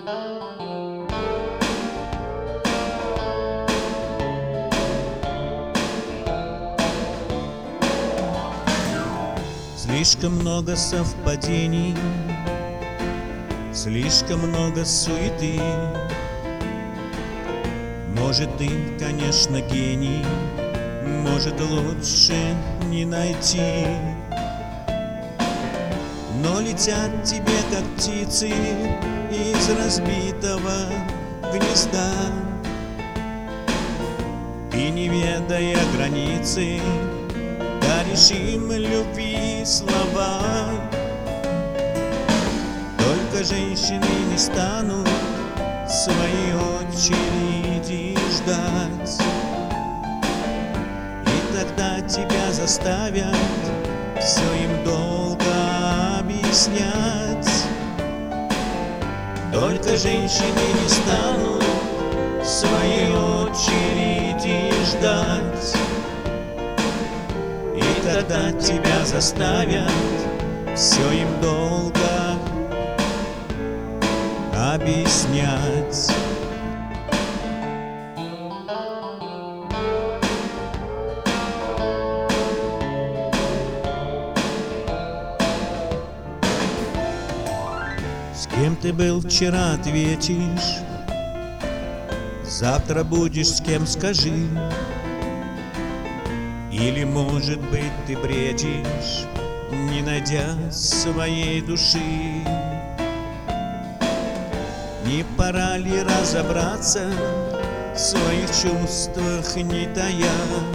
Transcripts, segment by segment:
Слишком много совпадений, слишком много суеты. Может, ты, конечно, гений, может, лучше не найти. Но летят тебе, как птицы, из разбитого гнезда. И, не ведая границы, даришь им любви слова. Только женщины не станут своей очереди ждать, и тогда тебя заставят все им долго объяснять. Только женщины не станут своей очереди ждать, и тогда тебя заставят все им долго объяснять. С кем ты был вчера, ответишь, завтра будешь с кем, скажи. Или, может быть, ты бредишь, не найдя своей души. Не пора ли разобраться в своих чувствах, не тая,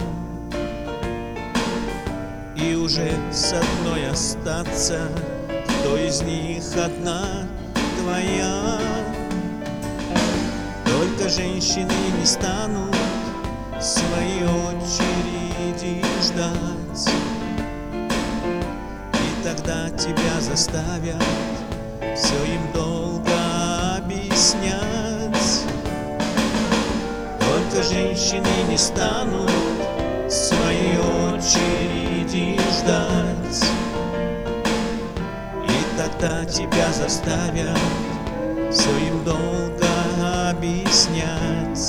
и уже с одной остаться, кто из них одна твоя? Только женщины не станут своей очереди ждать, и тогда тебя заставят все им долго объяснять. Только женщины не станут своей очереди ждать, и тогда тебя заставят все им долго объяснять.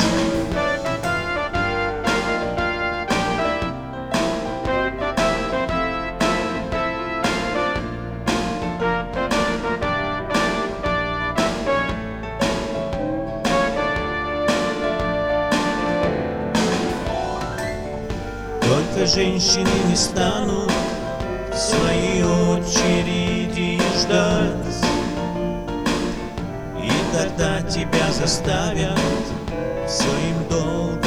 Только женщины не станут своей очереди ждать, и тогда тебя заставят все им долго